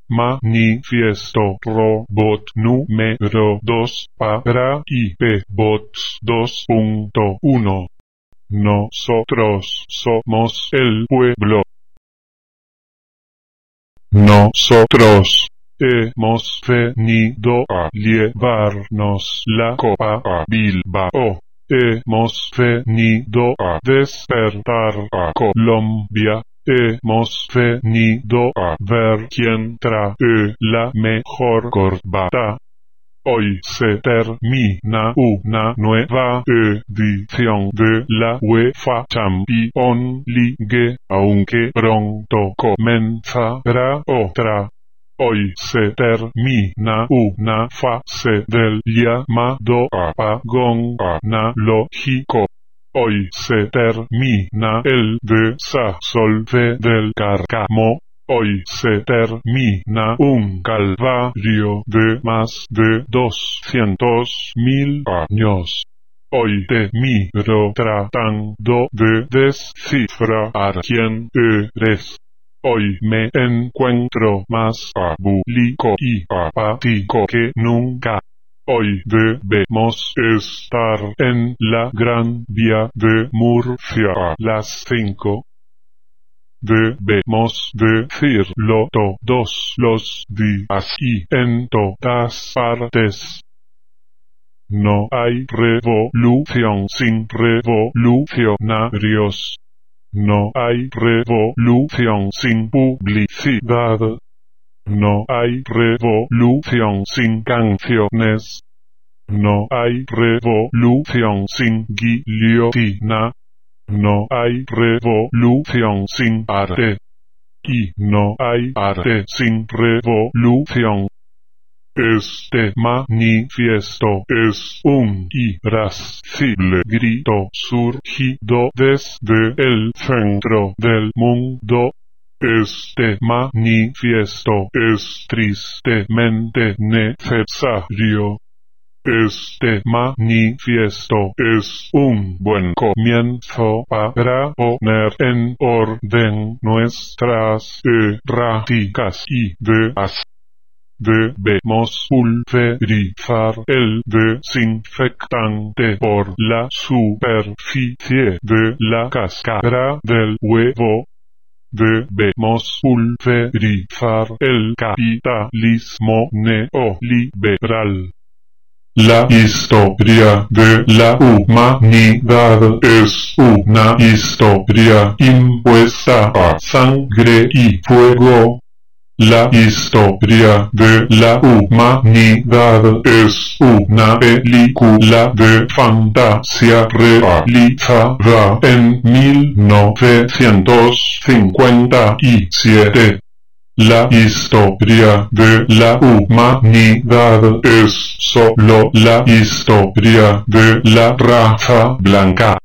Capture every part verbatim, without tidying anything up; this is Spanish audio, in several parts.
Manifiesto Robot número dos para I P Bots dos punto uno. Nosotros somos el pueblo. Nosotros hemos venido a llevarnos la copa a Bilbao. Hemos venido a despertar a Colombia. Hemos venido a ver quién trae la mejor corbata. Hoy se termina una nueva edición de la UEFA Champions League, aunque pronto comenzará otra. Hoy se termina una fase del llamado apagón analógico. Hoy se termina el desasolve del Cárcamo. Hoy se termina un calvario de más de doscientos mil años. Hoy te miro tratando de descifrar quién eres. Hoy me encuentro más abúlico y apático que nunca. Hoy debemos estar en la Gran Vía de Murcia a las cinco. Debemos decirlo todos los días y en todas partes. No hay revolución sin revolucionarios. No hay revolución sin publicidad. No hay revolución sin canciones. No hay revolución sin guillotina. No hay revolución sin arte. Y no hay arte sin revolución. Este manifiesto es un irascible grito surgido desde el centro del mundo. Este manifiesto es tristemente necesario. Este manifiesto es un buen comienzo para poner en orden nuestras erráticas ideas. Debemos pulverizar el desinfectante por la superficie de la cáscara del huevo. Debemos pulverizar el capitalismo neoliberal. La historia de la humanidad es una historia impuesta a sangre y fuego. La historia de la humanidad es una película de fantasía realizada en mil novecientos cincuenta y siete. La historia de la humanidad es solo la historia de la raza blanca.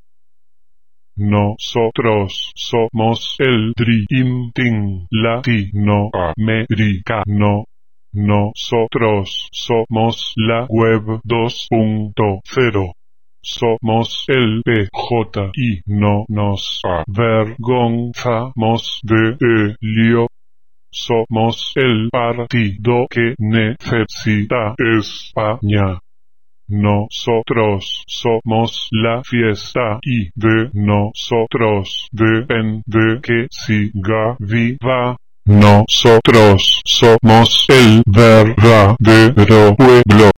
Nosotros somos el Dream Team latinoamericano. Nosotros somos la web dos punto cero. Somos el P J y no nos avergonzamos de ello. Somos el partido que necesita España. Nosotros somos la fiesta y de nosotros depende que siga viva. Nosotros somos el verdadero pueblo.